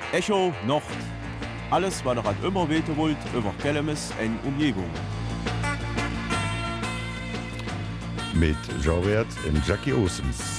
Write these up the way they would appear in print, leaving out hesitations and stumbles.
Echo Nord. Alles, was ihr an immer weten wollt, über Kellemes en Umgebung. Mit Jean Wert und Jackie Osens.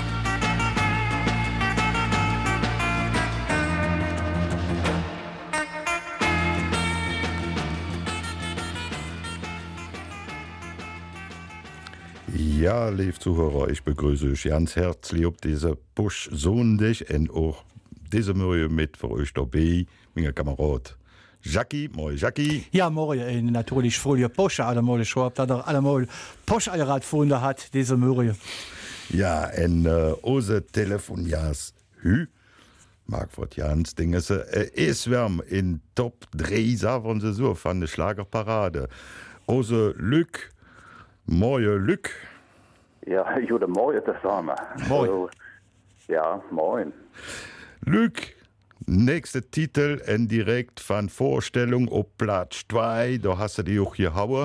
Ja, liebe Zuhörer, ich begrüße euch ganz herzlich auf diese Busch-Sonntag und auch diese Morgen mit für euch dabei, mein Kamerad Jackie. Moin, Jackie. Ja, morgen natürlich früher Porsche allemal. Ich habe da allemal Porsche Allrad gefunden hat, diese Morgen. Ja, und unser Telefonias Hü, Margfred Jans, Dinge, ist wärm in Top 3, sagen sie so, von der Schlagerparade. Unser Lück, moin Lück. Ja, guten Morgen zusammen. Moin. Also, ja, moin. Lück, nächster Titel und direkt von Vorstellung auf Platz 2, da hast du die auch gehauen.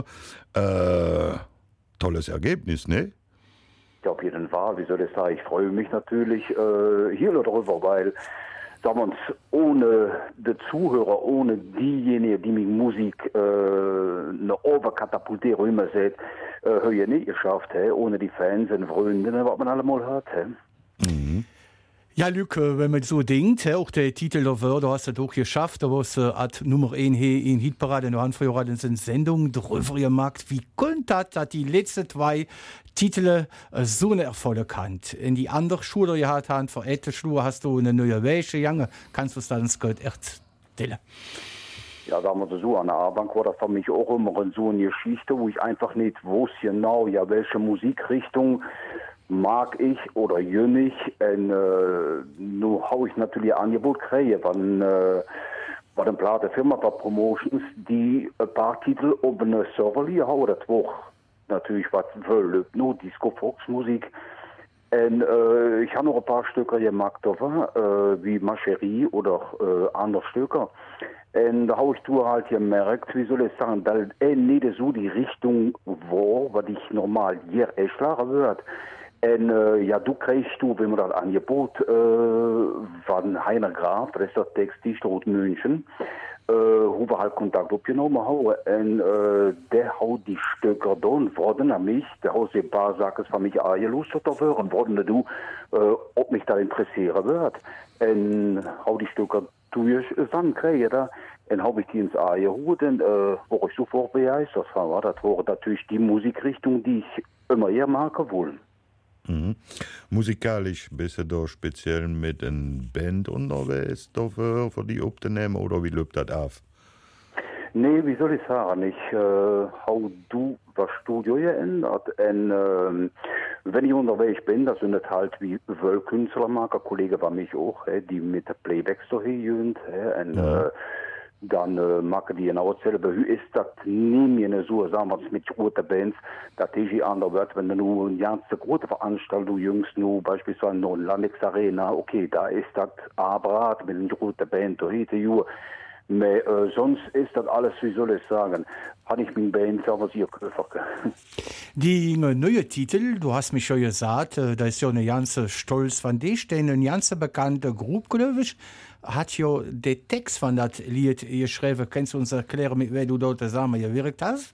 Tolles Ergebnis, ne? Ja, auf jeden Fall, wie soll ich sagen, ich freue mich natürlich hier darüber, weil, sagen wir uns, ohne die Zuhörer, ohne diejenigen, die mit Musik eine Oberkatapultierung immer sieht, habe ich nicht geschafft, ohne die Fans und Freunde, was man allemal hat. Mhm. Ja, Luc, wenn man so denkt, auch der Titel der Wörter hast du doch geschafft, da was hat Nummer 1 in Hitparade, noch früher hat in Sendung drüber gemacht. Wie kommt das, dass die letzten 2 Titel so eine Erfolg hatten? In die andere Schule gehabt haben, für etliche Schule hast du eine neue Wäsche gegangen. Kannst du es dann erzählen? Ja, sagen wir so, an der Abend war das für mich auch immer so eine Geschichte, wo ich einfach nicht wusste genau, ja, welche Musikrichtung mag ich oder jünnig. Und nun habe ich natürlich ein Angebot gekriegt bei der Plattenfirma, bei Promotions, die ein paar Titel auf eine Server hauen. Das war natürlich was für nur Disco Fox Musik. Und ich habe noch ein paar Stücke gemacht, wie Ma Chérie oder andere Stücke. Und da habe ich halt gemerkt, wie soll ich sagen, dass nicht so die Richtung war, was ich normal hier schlagen würde. Und ja, du kriegst wenn man das Angebot von Heiner Graf, das ist der Textdichter aus München, wo wir halt Kontakt aufgenommen haben. Und der hat die Stücke da und wurden an mich, der hat ein paar Sachen von mich angelustet dafür und wurden du, ob mich da interessieren wird. Und habe die Stücke zusammenkriegen da. Und habe ich die ins A geholt und war ich sofort begeistert. Das war natürlich die Musikrichtung, die ich immer eher machen wollte. Mhm. Musikalisch bist du da speziell mit einer Band unterwegs dafür, für die aufzunehmen, oder wie läuft das ab? Nee, wie soll ich sagen, ich habe das Studio geändert und wenn ich unterwegs bin, das sind halt wie Künstler, ein Kollege bei mich auch, die mit der Playbacks so hier und dann machen die genau dasselbe. Wie ist das nie mehr so, sagen wir es mit großen Bands, dass die anders wird, wenn du nur eine ganz große Veranstaltung jüngst, nur beispielsweise noch Landex Arena, okay, da ist das Abrat mit einer großen Band, da hätte ich aber sonst ist das alles, wie soll ich sagen, habe ich mit Band aber sehr gekauft. Die neue Titel, du hast mich schon gesagt, da ist ja eine ganze Stolz von dir, denn eine ganze bekannte Gruppe, glaube ich, hat ja den Text von das Lied geschrieben. Kannst du uns erklären, mit wem du dort zusammen gewirkt hast?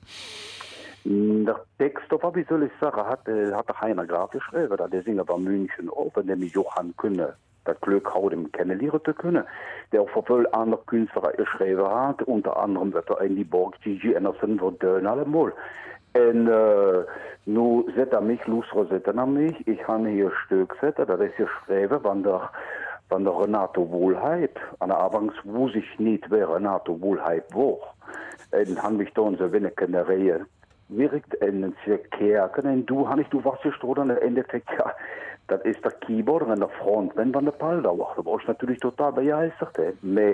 Der Text, wie soll ich sagen, hat der Heiner Graf geschrieben, der Singer bei München auch, nämlich Johann Künne. Das Glück hat, ihm kennenlernen zu können, der auch für viele andere Künstler geschrieben hat, unter anderem wird er in die Borg, Gigi Anderson, wird allemal. Und nun setzt er mich, lustig an mich, ich habe hier ein Stück gesetzt, das ist geschrieben, von der Renato Wohlheit, an der Anfangs wusste ich nicht, wer Renato Wohlheit war. Und habe mich da in so wenig in der Reihe wirkt, und sie kerken, und du warst gestrohen, und im Endeffekt, ja, das ist der Keyboard und der Frontman von der Paldauer. Da war ich natürlich total begeistert. Aber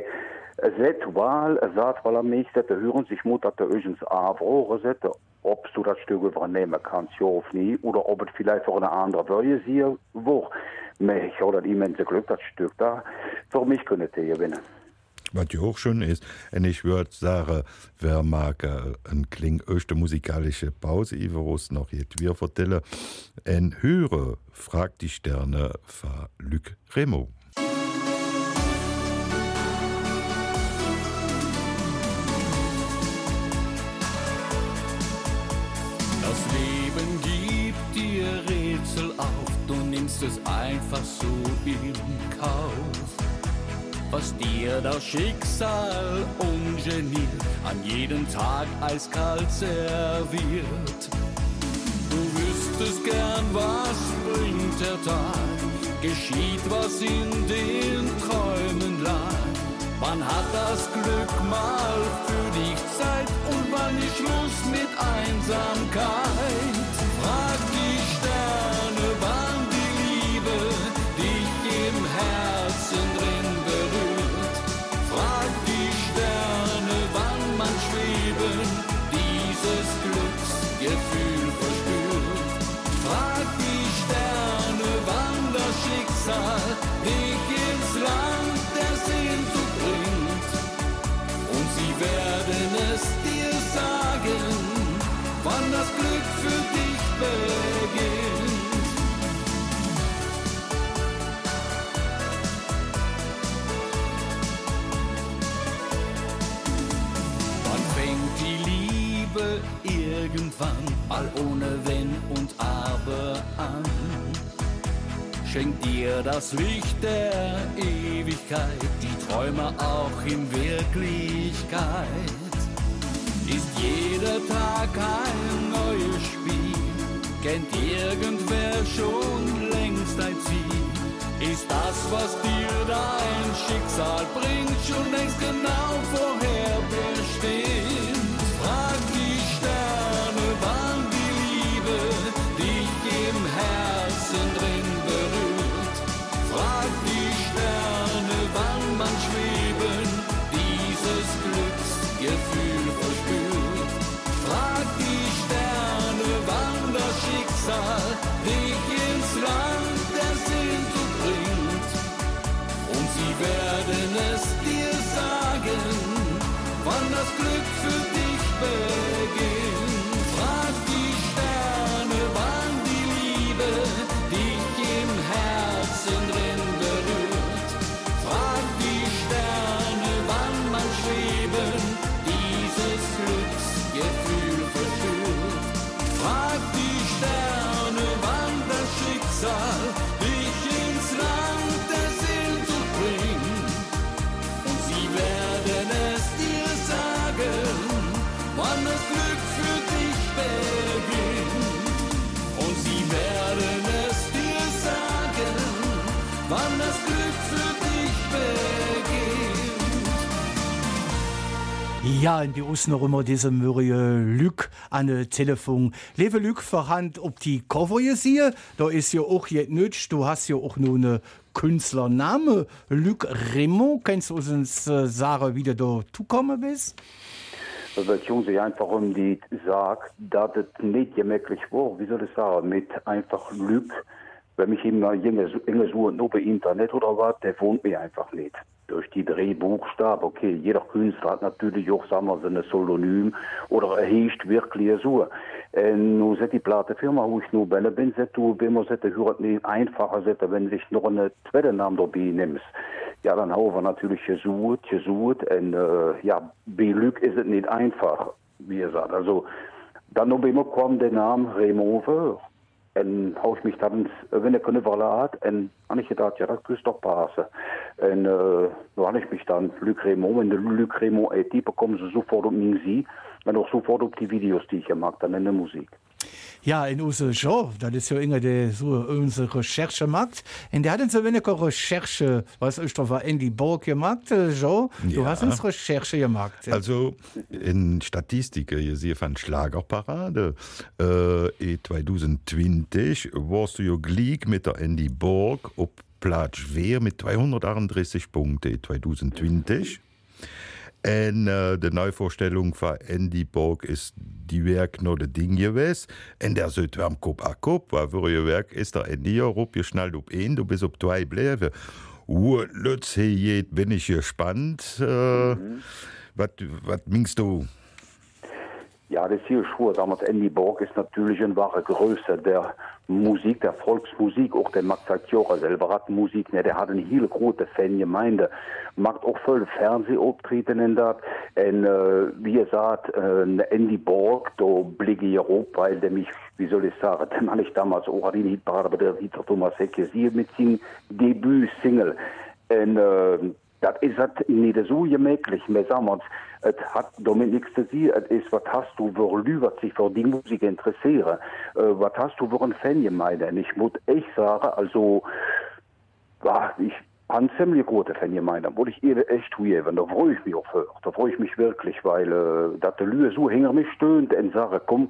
es sagt, weil er mich hören sich muss, dass der übrigens anfragen, ob du das Stück übernehmen kannst, ja oder nicht, oder ob es vielleicht für eine andere Version war. Aber ich habe das immense Glück, das Stück da für mich können gewinnen. Was ja auch schön ist, und ich würde sagen, wer mag eine erste musikalische Pause, ich will noch jetzt wieder vertellen, ein Hörer fragt die Sterne von Luc Remo. Das Leben gibt dir Rätsel auf, du nimmst es einfach so in Kauf. Was dir das Schicksal ungeniert an jedem Tag eiskalt serviert. Du wüsstest gern, was bringt der Tag, geschieht, was in den Träumen lag. Wann hat das Glück mal für dich Zeit und wann ist Schluss mit Einsamkeit? Frag die Sterne, wann die Liebe dich im Herzen drin berührt. Frag die Sterne, wann man schweben dieses Glücksgefühl verspürt. Frag die Sterne, wann das Schicksal dich ins Land der Sehnsucht bringt. Und sie werden es dir sagen, wann das Glück für dich beginnt. Wann fängt die Liebe irgendwann mal ohne Wenn und Aber an? Schenkt dir das Licht der Ewigkeit, die Träume auch in Wirklichkeit. Ist jeder Tag ein neues Spiel, kennt irgendwer schon längst ein Ziel. Ist das, was dir dein Schicksal bringt, schon längst genau vorherbestimmt? Frag die Sterne, wann die Liebe dich im Herzen drin berührt. Frag die Sterne, wann man schweben dieses Glücksgefühl verspürt. Frag die Sterne, wann das Schicksal dich ins Land der Sehnsucht bringt. Und sie werden es dir sagen, wann das Glück für dich beginnt. Frag die Sterne, wann die Liebe dich im Herzen drin berührt. Frag die Sterne, wann man schweben dieses Glücksgefühl verspürt. Frag die Sterne, wann das Schicksal dich ins Land der Sehnsucht bringt. Und sie werden es dir sagen, wann das Glück für dich beginnt. Und sie werden es dir sagen, wann das Glück für dich beginnt. Ja, in die us noch immer diese Mürie Lück an de Telefon. Lewe Lück verhand ob die Cover je siehe, da ist ja auch jet nütsch, du hast ja auch nur eine Künstlername. Luc Raymond, kennst du uns sagen, wie du da zukommen bist? Weil ich sich einfach um die sagt, dass es nicht gemächlich war, wie soll ich sagen, mit einfach Luc, wenn mich immer Junge suchen, nur bei Internet oder was, der wohnt mir einfach nicht. Durch die Drehbuchstaben, okay, jeder Künstler hat natürlich auch, sagen wir, ein Pseudonym oder er heißt wirklich so. Und nun die Plattenfirma, wo ich nur Bälle bin, wenn man hört nicht einfacher, wenn sich noch eine zweite Name dabei nimmst. Ja, dann haben wir natürlich gesucht und ja, bei Luc ist es nicht einfach, wie gesagt. Also, dann noch immer kommt der Name Raymond vor. Und habe ich mich dann, wenn ich können verlassen, und habe ich gedacht, ja, das könnte doch passen. Und so habe ich mich dann, Luc Raymond, wenn der Luc Raymond IT bekommen sie sofort auf mich sie, und auch sofort auf die Videos, die ich gemacht habe, in der Musik. Ja, in unser Genre, das ist ja immer der so unsere Recherche macht. Und der hat uns so wenig Recherche, was ist doch war Andy Borg gemacht, Jean? Du hast uns Recherche gemacht. Also in Statistiken, ihr seht von Schlagerparade, 2020 warst du ja gleich mit der Andy Borg auf Platz 4 mit 238 Punkten 2020. Und die Neuvorstellung von Andy Borg ist die Werk noch das Ding gewesen. Und der sollte am Kopf an Kopf, weil für ihr Werk ist der Andy Europa geschnallt auf 1, du bist auf 2 bleiben. Lutz, hey, bin ich gespannt. Was meinst du? Ja, das hier schon. Damals Andy Borg ist natürlich eine wahre Größe der Musik, der Volksmusik. Auch der Max Jora selber hat Musik. Ne, der hat eine hele große Fangemeinde. Macht auch voll Fernsehauftritten in das. Und wie ihr sagt, Andy Borg, da blicke ich auch, weil der mich, wie soll ich sagen, den habe ich damals auch in die Hitparade bei der Dieter Thomas Hecke mit seinem Debüt-Single. Und das ist halt nicht so gemächlich. Wir sagen uns, es hat damit nichts zu tun. Es ist, was hast du für Leute, was sich für die Musik interessieren? Was hast du für einen Fan gemeint? Ich muss echt sagen, also, ich habe einen ziemlich großen Fan gemeint. Da wollte ich ihr echt tun. Da freue ich mich auch für. Da freue ich mich wirklich, weil, dass die Leute so hinter mich stöhnt und sagen, komm,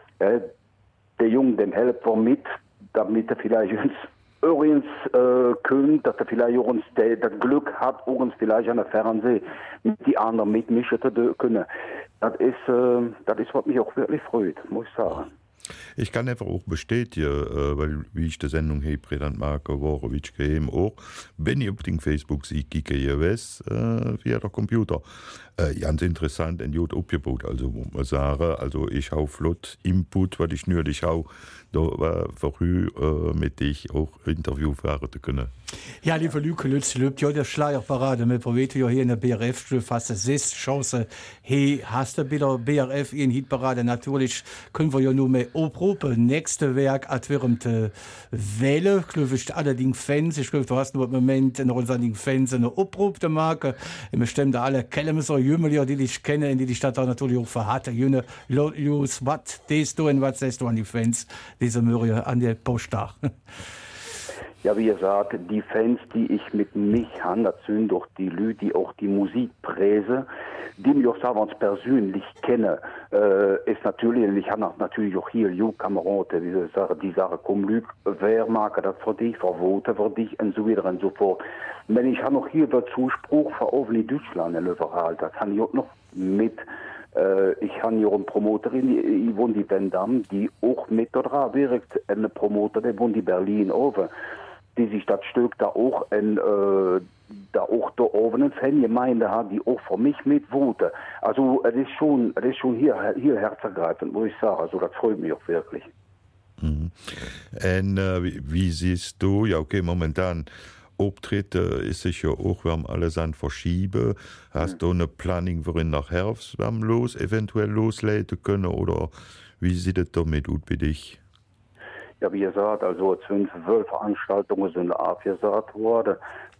der Junge, den helfen wir mit, damit er vielleicht uns übrigens können, dass er vielleicht auch uns das Glück hat, uns vielleicht an der Fernsehen mit die anderen mitmischen zu können. Das ist, was mich auch wirklich freut, muss ich sagen. Ich kann einfach auch bestätigen, weil wie ich die Sendung habe, Predant Marke, Worowitsch, auch, wenn ihr auf den Facebook seht, kicke ihr was via der Computer. Ganz interessant, ein Jod abgebaut, also wo man sagen, also ich habe flott Input, was ich nötig habe, da war früh mit dich auch Interview fahren zu können. Ja, liebe Lüke, Lütz, ja, der Schleierparade, wir probieren ja hier in der BRF, fast 6 Chance. Hey, hast du bei der BRF in Hitparade? Natürlich können wir ja nur mehr aufrufen. Nächste Werk, als während Welle, glaube ich, allerdings Fans. Ich glaube, du hast nur im Moment noch unseren Fans eine Aufruf der Marke. Wir stimmen da alle Kellems oder Jümmelier, die dich kennen, die Stadt auch natürlich auch verhatte. Jüne, Lotjus, was tust du und was sagst du an die Fans, diese Möhre an der Postach? Ja, wie ihr sagt, die Fans, die ich mit mich habe, das sind doch die Leute, die auch die Musik präse, die mich auch sagen, persönlich kenne, ist natürlich, und ich habe natürlich auch hier Kameraden, die sagen, komm, Lüg, wer mag das für dich, vervoten für dich, und so weiter und so fort. Wenn ich habe noch hier den Zuspruch für Ovni Deutschland in Löverhalt, das habe ich auch noch mit. Ich habe hier eine Promoterin, die wohnt in Bendam, die auch mit dran wirkt, eine Promoter, die wohnt in Berlin oben, die sich das Stück da auch da oben eine Fangemeinde hat, die auch für mich mitwohnt. Also es ist schon hier herzergreifend, muss ich sagen. Also das freut mich auch wirklich. Mhm. Und wie siehst du, ja okay, momentan Auftritte ist sich ja auch, wir haben alles an verschieben. Hast du eine Planning, worin nach Herbst eventuell loslegen können, oder wie sieht es damit aus bei dich? Ja, wie gesagt, also 12 Veranstaltungen sind abgesagt worden.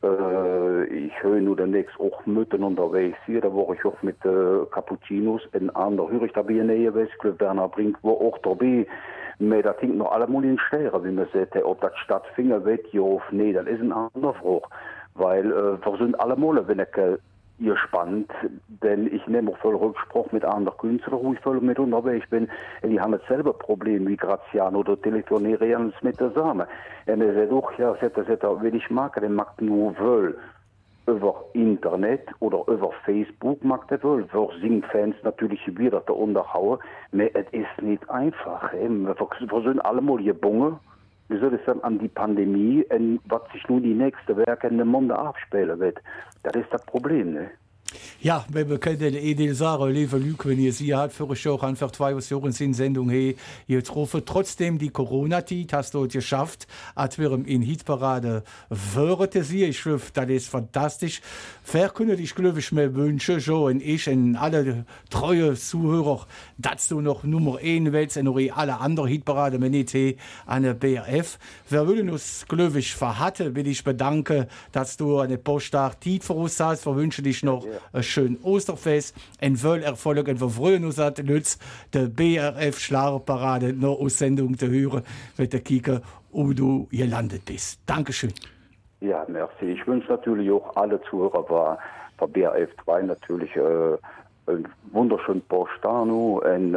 Ich höre nur demnächst auch Mütter unterwegs hier, da war ich auch mit Cappuccinos in anderen höre ich da bei der Nähe, ich glaube, Werner Brink war auch dabei. Aber das hängt noch allemal in Sternen, wie man sagt, ob das stattfindet, wird ja auf, nee, das ist ein anderer Frage. Weil wir sind allemal, wenn ich gespannt, denn ich nehme auch voll Rückspruch mit anderen Künstlern, wo ich voll mit unterwegs bin. Und die haben dasselbe Problem wie Graziano oder telefonieren mit zusammen. Und er sagt auch, ja, will ich machen, den mag nur wohl über Internet oder über Facebook mag der wohl. Für Singfans natürlich wieder da unterhauen. Aber es ist nicht einfach. Wir sind allemal gebungen. Wie soll es dann an die Pandemie und was sich nun die nächste Werke in dem Monde abspielen wird? Das ist das Problem, ne? Ja, wir können den Edel sagen, liebe Lüge, wenn ihr sie hat, für euch auch einfach 2 Jahre in Sendung, hey, ihr troffen trotzdem die Corona-Zeit, hast du es geschafft, als wir in Hitparade wörete sie, ich glaube, das ist fantastisch. Wer könnte dich, glaube ich, mir wünschen, Jo und ich und alle treue Zuhörer, dass du noch Nummer 1 willst und noch alle anderen Hitparade, wenn nicht an der BRF. Wir würden uns, glaube ich, verhatten, will ich bedanken, dass du eine Posttag Zeit für uns hast, wir wünschen dich noch ein schönes Osterfest, ein Wöllerfolg, und wir freuen uns, dass der BRF Schlagerparade noch aus Sendung zu hören, mit der Kika, wo du gelandet bist. Dankeschön. Ja, merci. Ich wünsche natürlich auch alle Zuhörer bei BRF 2 natürlich einen wunderschönen Postano und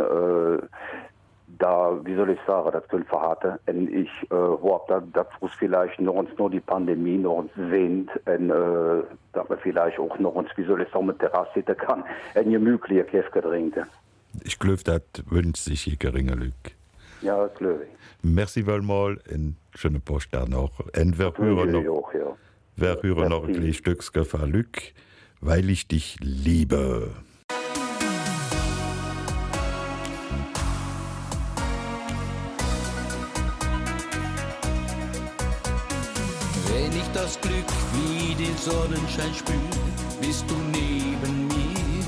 da, wie soll ich sagen, das können verhaten. Und ich hoffe, dass uns vielleicht noch die Pandemie noch uns sehnt und dass man vielleicht auch noch uns, wie soll ich sagen, mit Terrasse sitzen kann, ein gemütlicher Käse trinken. Ich glaube, das wünscht sich ein geringer Glück. Ja, das glaube ich. Merci vielmals und schöne Post da noch. Und wer hören noch ein kleines Stückchen von Glück, weil ich dich liebe. wenn ich das Glück wie den Sonnenschein spür, bist du neben mir.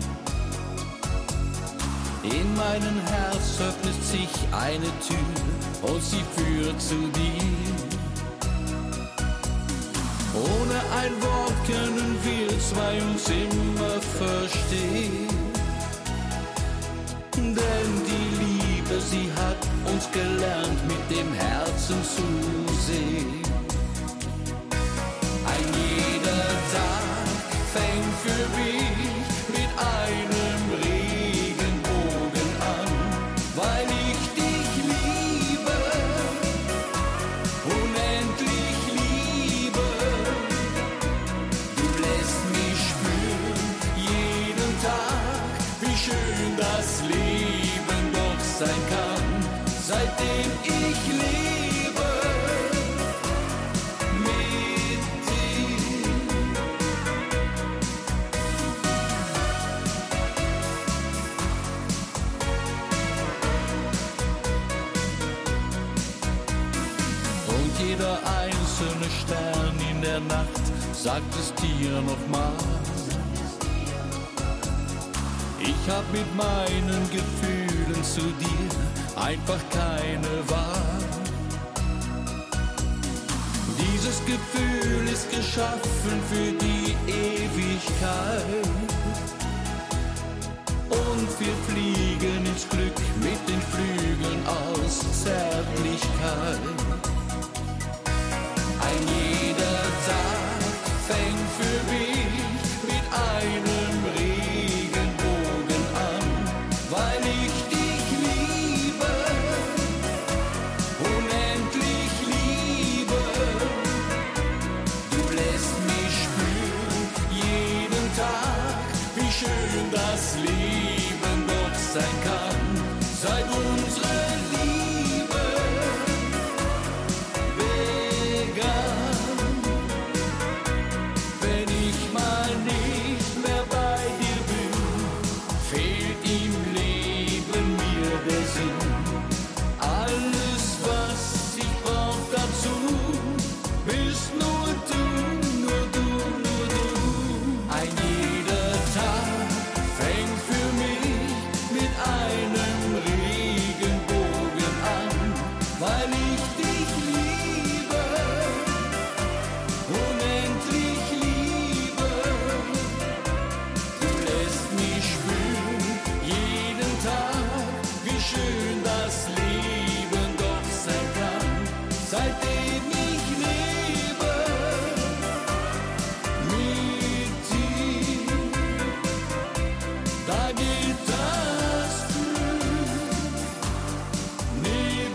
In meinem Herz öffnet sich eine Tür und sie führt zu dir. Ohne ein Wort können wir zwei uns immer verstehen. Denn die Liebe, sie hat uns gelernt, mit dem Herzen zu sehen. Ein jeder Tag fängt für mich mit einem Regenbogen an, weil ich dich liebe, unendlich liebe. Du lässt mich spüren, jeden Tag, wie schön das Leben doch sein kann, seitdem ich lebe mit dir. Und jeder einzelne Stern in der Nacht sagt es dir nochmal. Ich hab mit meinen Gefühlen zu dir einfach keine Wahl. Dieses Gefühl ist geschaffen für die Ewigkeit. Und wir fliegen ins Glück mit den Flügeln aus Zärtlichkeit. Ein jeder Tag fängt für mich mit einem Regenbogen an, weil ich dich liebe, unendlich liebe. Du lässt mich spüren, jeden Tag, wie schön das Leben doch sein kann, seit unsere Liebe begann. Wenn ich mal nicht mehr bei dir bin, fehlt im Leben mir der Sinn. Alles, was ich brauch dazu, bist nur du, nur du, nur du. Ein jeder Tag fängt für mich mit einem Regenbogen an, weil ich dich liebe, unendlich liebe. Du lässt mich spüren, jeden Tag, wie schön das Leben doch sein kann, seitdem ich lebe mit dir. Da geht das Glück neben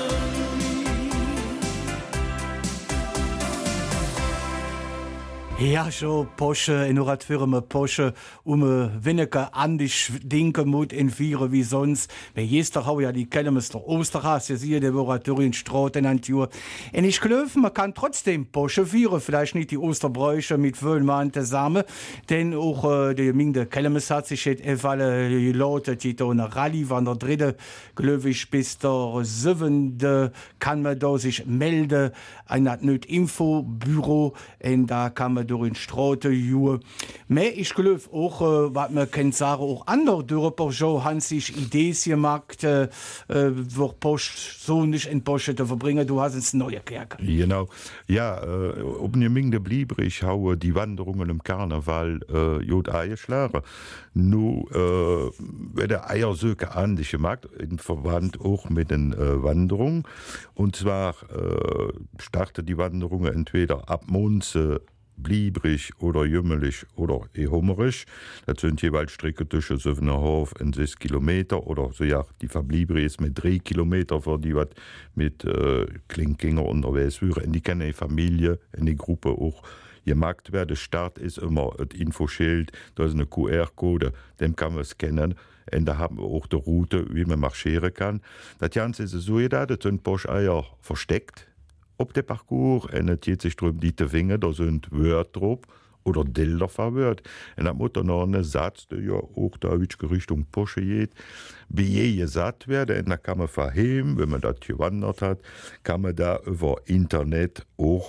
mir. Ja, schon Porsche, in der Firma Porsche, weniger an dich denken muss in Vieren wie sonst. Bei jester hau ja die Kellermeister Osterhaus, ja siehe, der Laboratorien Straten an die Uhr. Und ich glaube, man kann trotzdem Porsche vieren, vielleicht nicht die Osterbräuche mit Wöhlmante Samen, denn auch die Minde Kellermeister hat sich jetzt alle Leute, die da eine Rallye waren, der dritte, glaube ich, bis der 7. kann man da sich melden, ein Infobüro, und da kann man durch den Straße juhe. Aber ich glaube auch, was man kann sagen, auch andere Dörfer haben sich Ideen gemacht, wo Post so nicht in Post zu verbringen. Du hast eine neue Kirche. Genau. Ja, ob eine Menge blieb, ich haue die Wanderungen im Karneval jod eingeschlagen. Nu wird der Eiersöke an dich gemacht, in Verband auch mit den Wanderungen. Und zwar startet die Wanderungen entweder ab Monze, bliebrig oder jümmelig oder hummerisch. Das sind jeweils Strecke zwischen 7,5 und 6 Kilometer oder so, ja, die verbliebere ist mit 3 Kilometer für die, was mit Klinkgänger unterwegs wäre. Und die kennen eine Familie, eine Gruppe auch gemacht werden. Der Start ist immer das Infoschild, da ist eine QR-Code, den kann man scannen. Und da haben wir auch die Route, wie man marschieren kann. Das Ganze ist so, da sind Poscheier versteckt auf dem Parcours. Und es geht sich darum, die Finger, da sind Wörter drauf oder Bilder verwirrt. Und dann muss dann noch ein Satz, der ja auch da Richtung Posche geht, wie je gesagt werden. Und dann kann man verheben, wenn man das gewandert hat, kann man da über Internet auch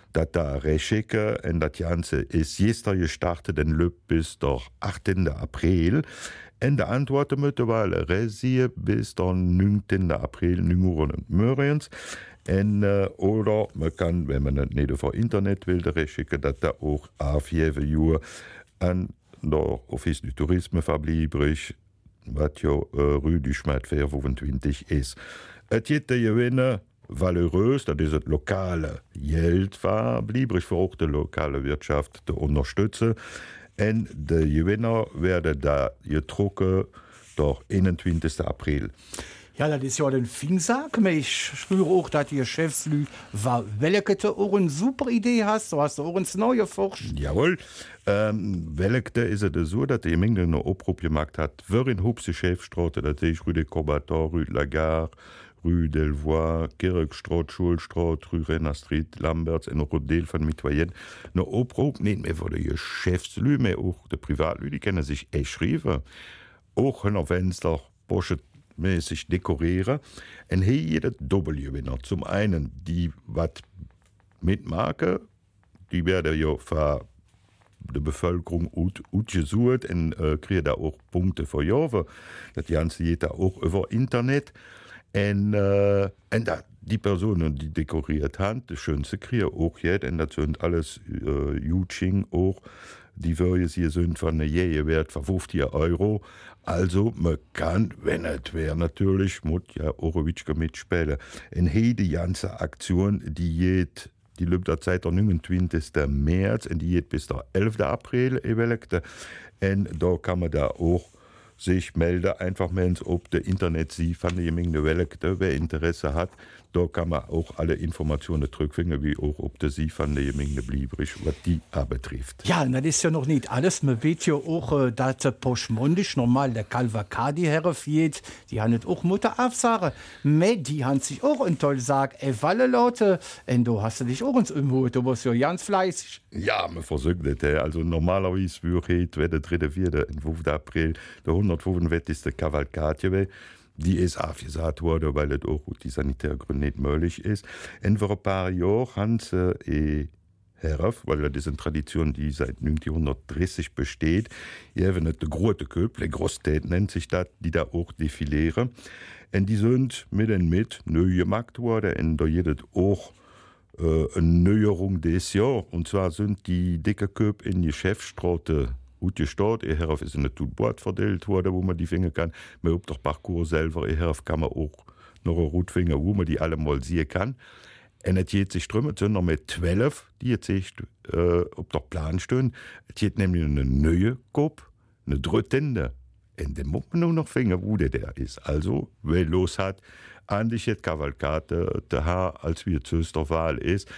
dat da rechicke en dat Ganze is jester gestartet den Lüpp bis der 18. April. En de antwoorden moeten wel resie bis der 19. April 9 Uhr morgens. En oder man kann, wenn man het niet over internet wil, schicken, dat da ook afgeven uur aan de Office du Tourisme verbliebrig, wat jo Rue du Schmat 25 is. Het geht de gewinnen valereus, dat is het lokale Geld verbliebrig voor ook de lokale Wirtschaft te onderstützen. En de gewinner werden da getrokken door 21. April. Ja, das ist ja den Finsack. Ich spüre auch, dass ihr Chefslü war, welche du auch eine super Idee hast. Du hast auch eine neue Forschung. Jawohl. Welke ist es so, dass die Menge eine Oproep gemacht hat, für in Hupse Chefstraße, das ist Rue de Combattant, Rue de la Gare, Rue Delvoye, Kirkstraat, Schulstraat, Rue Renner Street, Lamberts en ook een deel van Mitoyen. Eine Oproep, nicht mehr für die Chefslü, aber auch die Privatlü, die können sich echt schreiben. Auch hun Fenster, Porsche, mäßig dekorieren. En hier jeder Doppelgewinner. Zum einen, die was mitmachen, die werden ja von der Bevölkerung ausgesucht und kriegen da auch Punkte für Jahre. Das Ganze geht da auch über Internet. Und da die Personen, die dekoriert haben, das Schönste kriegen auch jetzt. Und das sind alles Jutsching auch. Die Wörter hier sind von einer Jähe wert von 50 €. Also, man kann, wenn es wäre, natürlich, muss ja Orowitschke mitspielen. Und hier die ganze Aktion, die läuft der Zeit der 29. März und die geht bis der 11. April. Und da kann man da auch sich melden, einfach melden, ob der Internet sie von der Gemeinde Welkte, wer Interesse hat. Da kann man auch alle Informationen zurückfinden, wie auch ob der sie von der Gemeinde Bliebrig, was die betrifft. Ja, das ist ja noch nicht alles. Man weiß ja auch, dass postmondisch normal der Calvacadi herfährt. Die haben nicht auch Mutter aufsagen. Aber die haben sich auch ein toll gesagt, Walle Leute, und du hast dich auch ins Umhut, du warst ja ganz fleißig. Ja, man versucht das. Also normalerweise würde der 3., 4. und 5. April der 145. Kavalkade. Die ist abgesagt worden, weil es auch die Sanitärgründe nicht möglich ist. Und vor ein paar Jahren haben sie herauf, weil das ist eine Tradition, die seit 1930 besteht. Hier haben die große Köpfe, die Großstädte nennt sich das, die da auch defilieren. Und die sind mit neu gemacht worden. Und da gibt es auch eine Neuerung des Jahres. Und zwar sind die dicke Köpfe in die Chefstraße ausgestellt. Hierauf ist ein Tutbord verteilt worden, wo man die finden kann. Man auf der Parcours selber, hierauf kann man auch noch eine Route finden, wo man die alle mal sehen kann. Und es geht sich drum, es sind noch mit 12, die jetzt auf der Plan stehen. Es geht nämlich eine neue Gruppe, eine dritte. Und dann muss man nur noch finden, wo der ist. Also, wer los hat, eigentlich jetzt Kavalkade, der Herr, als wir zur Wahl ist,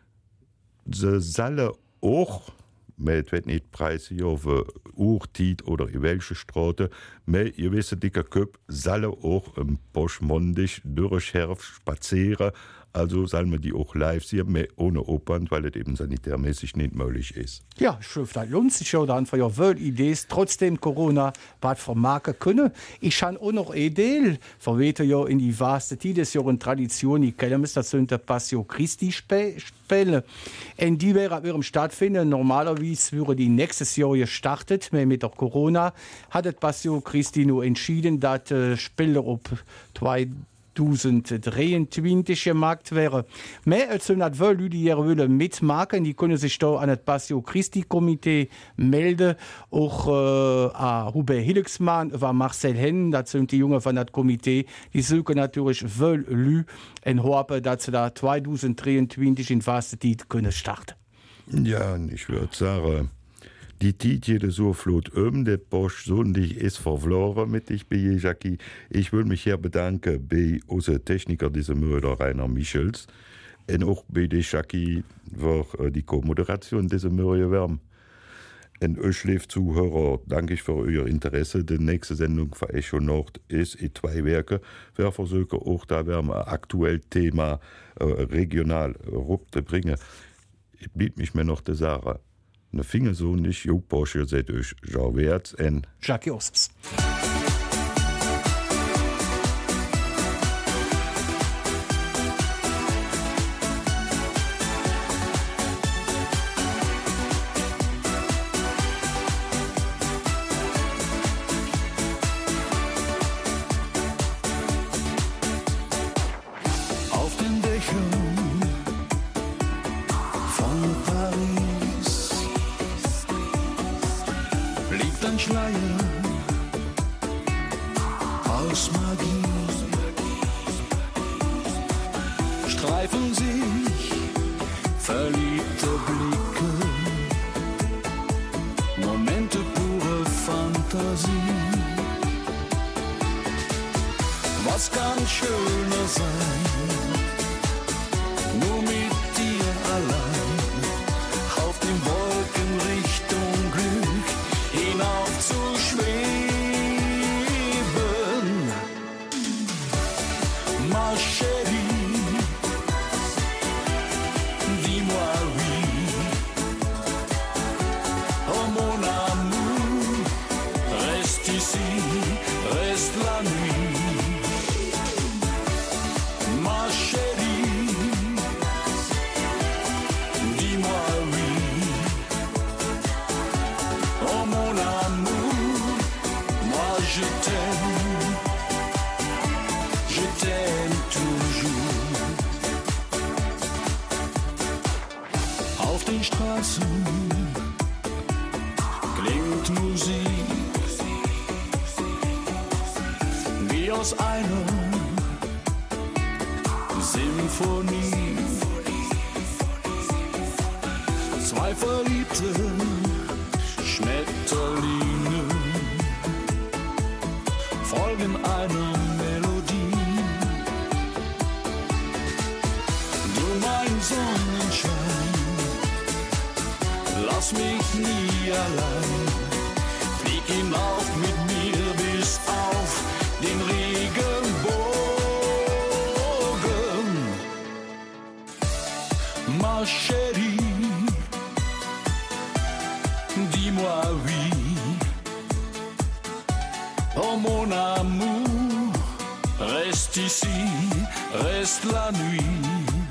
sie sollen auch, es wird nicht preisig auf Uhrzeit oder in welche Straße, aber ihr wisst, dicker Köpfe sollen auch im postmondisch durchherf spazieren. Also sollen wir die auch live sehen, aber ohne Opern, weil es eben sanitärmäßig nicht möglich ist. Ja, Schrift, das lohnt sich ja dann für ja wohl Ideen, trotzdem Corona was vermarkten können. Ich habe auch noch eine Idee, verwehte ja in die vaste Zeit des Jahren Tradition, ich kenne es, das sind die Passio Christi Spiele. Und die wären stattfinden, normalerweise würde die nächstes Jahr gestartet, aber mit der Corona hat das Passio Christi nur entschieden, dass Spiele auf 2023 gemacht wäre. Mehr als 100 Leute, die ihre mitmachen, die können sich da an das Passio Christi Komitee melden. Auch an Hubert Hillexmann, über Marcel Henn, das sind die Jungen von das Komitee, die suchen natürlich Leute und hoffen, dass sie da 2023 in vaste Zeit können starten. Ja, ich würde sagen, die Zeit jede so flot der Bosch so dich ist verloren mit dich bei Jackie. Ich will mich hier bedanken bei unseren Techniker dieser Mörder Rainer Michels und auch bei dir Jackie für die Co-Moderation dieser Mörder wärm. Und euch liebe Zuhörer, danke ich für euer Interesse. Die nächste Sendung von Echo Nord ist in 2 Werke. Wir versuchen auch da ein aktuelles Thema regional rüberzubringen. Blieb mich mir noch die Sache. Ne Finger so nicht, jo Porsche, seht euch Jean Wertz und Jackie Osses. von Paris liegt ein Schleier aus Magie. Streifen sich verliebte Blicke, Momente pure Fantasie. Was kann schöner sein, nur mit dir allein, auf den Wolken Richtung Glück hinauf zu schweben. Ma chérie, dis-moi oui, oh mon amour, reste ici, reste la nuit. Ma chérie, dis-moi oui, oh mon amour, moi je t'aime toujours. Auf den Straßen klingt Musik wie aus einer Symphonie. Zwei verliebte Schmetterlinge folgen einer Melodie. Du mein Sonnenschein, lass mich nie allein, flieg hinauf mit mir bis auf den Regenbogen. Ma chérie, dis-moi oui, oh mon amour, reste ici, reste la nuit.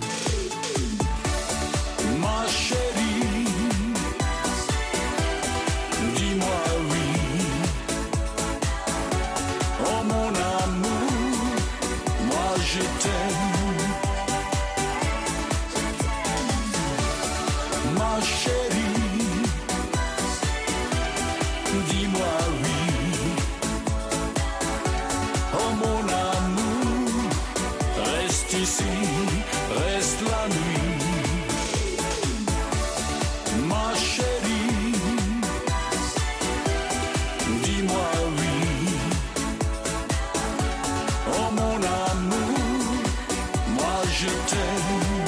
Ma chérie, dis-moi oui, oh mon amour, moi je t'aime. Ma chérie, dis-moi oui, oh mon amour, reste ici, reste la nuit. Ma chérie, dis-moi oui, oh mon amour, moi je t'aime.